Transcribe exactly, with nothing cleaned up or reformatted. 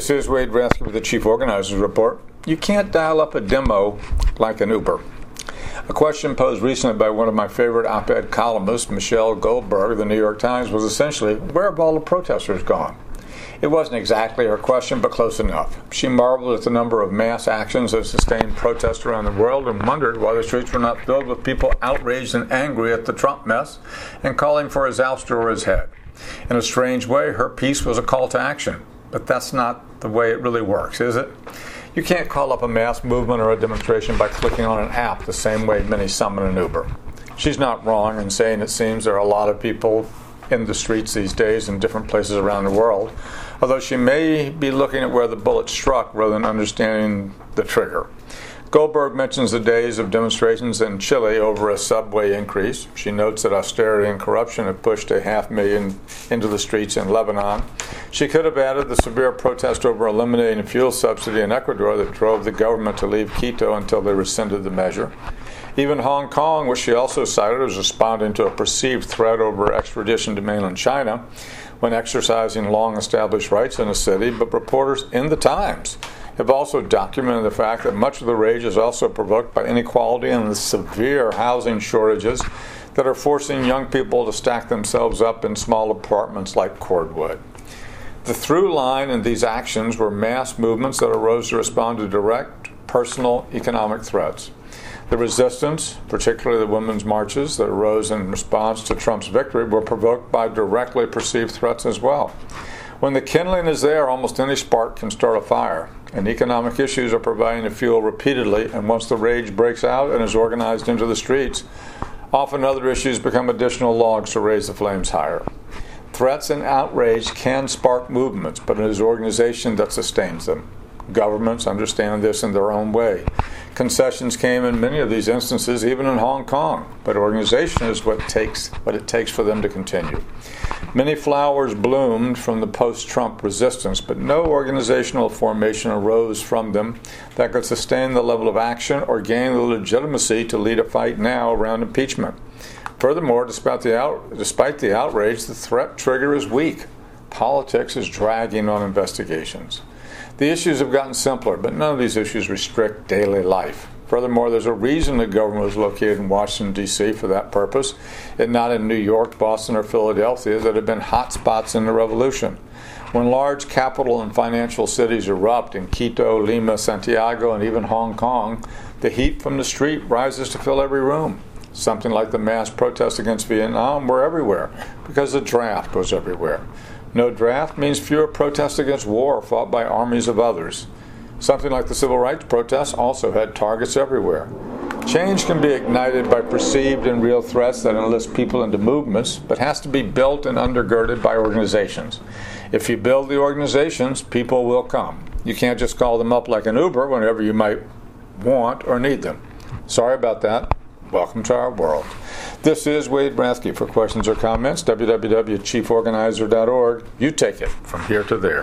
This is Wade Rathke with the Chief Organizers Report. You can't dial up a demo like an Uber. A question posed recently by one of my favorite op-ed columnists, Michelle Goldberg of the New York Times, was essentially, where have all the protesters gone? It wasn't exactly her question, but close enough. She marveled at the number of mass actions of sustained protests around the world and wondered why the streets were not filled with people outraged and angry at the Trump mess and calling for his ouster or his head. In a strange way, her piece was a call to action. But that's not the way it really works, is it? You can't call up a mass movement or a demonstration by clicking on an app the same way many summon an Uber. She's not wrong in saying it seems there are a lot of people in the streets these days in different places around the world, although she may be looking at where the bullet struck rather than understanding the trigger. Goldberg mentions the days of demonstrations in Chile over a subway increase. She notes that austerity and corruption have pushed a half million into the streets in Lebanon. She could have added the severe protest over eliminating a fuel subsidy in Ecuador that drove the government to leave Quito until they rescinded the measure. Even Hong Kong, which she also cited, was responding to a perceived threat over extradition to mainland China when exercising long-established rights in the city, but reporters in the Times have also documented the fact that much of the rage is also provoked by inequality and the severe housing shortages that are forcing young people to stack themselves up in small apartments like cordwood. The through line in these actions were mass movements that arose to respond to direct, personal, economic threats. The resistance, particularly the women's marches that arose in response to Trump's victory, were provoked by directly perceived threats as well. When the kindling is there, almost any spark can start a fire, and economic issues are providing the fuel repeatedly, and once the rage breaks out and is organized into the streets, often other issues become additional logs to raise the flames higher. Threats and outrage can spark movements, but it is organization that sustains them. Governments understand this in their own way. Concessions came in many of these instances, even in Hong Kong, but organization is what takes what it takes for them to continue. Many flowers bloomed from the post-Trump resistance, but no organizational formation arose from them that could sustain the level of action or gain the legitimacy to lead a fight now around impeachment. Furthermore, despite the, out, despite the outrage, the threat trigger is weak. Politics is dragging on investigations. The issues have gotten simpler, but none of these issues restrict daily life. Furthermore, there's a reason the government was located in Washington, D C for that purpose, and not in New York, Boston, or Philadelphia that have been hot spots in the revolution. When large capital and financial cities erupt in Quito, Lima, Santiago, and even Hong Kong, the heat from the street rises to fill every room. Something like the mass protests against Vietnam were everywhere, because the draft was everywhere. No draft means fewer protests against war fought by armies of others. Something like the civil rights protests also had targets everywhere. Change can be ignited by perceived and real threats that enlist people into movements, but has to be built and undergirded by organizations. If you build the organizations, people will come. You can't just call them up like an Uber whenever you might want or need them. Sorry about that. Welcome to our world. This is Wade Rathke. For questions or comments, w w w dot chief organizer dot org. You take it from here to there.